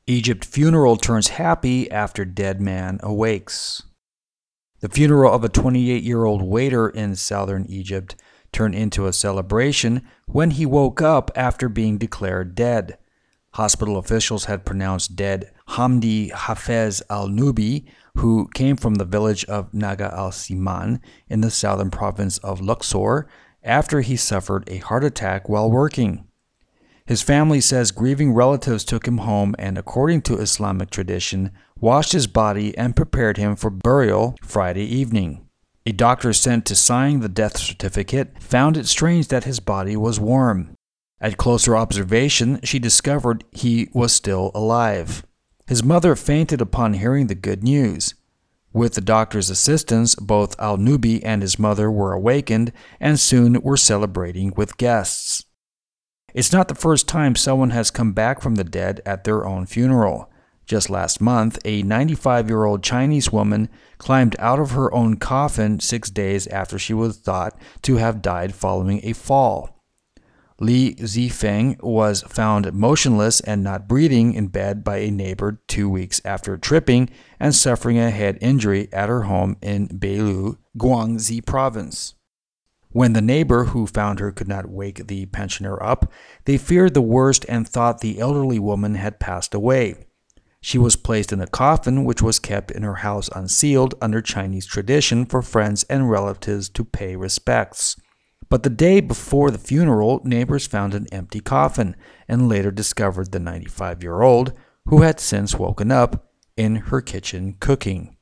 Egypt funeral turns happy after dead man awakes. The funeral of a 28-year-old waiter in southern Egypt turned into a celebration when he woke up after being declared dead. Hospital officials had pronounced dead Hamdi Hafez al-Nubi, who came from the village of Naga al-Siman in the southern province of Luxor, after he suffered a heart attack while working. His family says grieving relatives took him home and, according to Islamic tradition, washed his body and prepared him for burial Friday evening. A doctor sent to sign the death certificate found it strange that his body was warm. At closer observation, she discovered he was still alive. His mother fainted upon hearing the good news. With the doctor's assistance, both al-Nubi and his mother were awakened and soon were celebrating with guests. It's not the first time someone has come back from the dead at their own funeral. Just last month, a 95-year-old Chinese woman climbed out of her own coffin 6 days after she was thought to have died following a fall. Li Zifeng was found motionless and not breathing in bed by a neighbor 2 weeks after tripping and suffering a head injury at her home in Beilu, Guangxi Province. When the neighbor who found her could not wake the pensioner up, they feared the worst and thought the elderly woman had passed away. She was placed in a coffin which was kept in her house unsealed under Chinese tradition for friends and relatives to pay respects. But the day before the funeral, neighbors found an empty coffin and later discovered the 95-year-old, who had since woken up, in her kitchen cooking.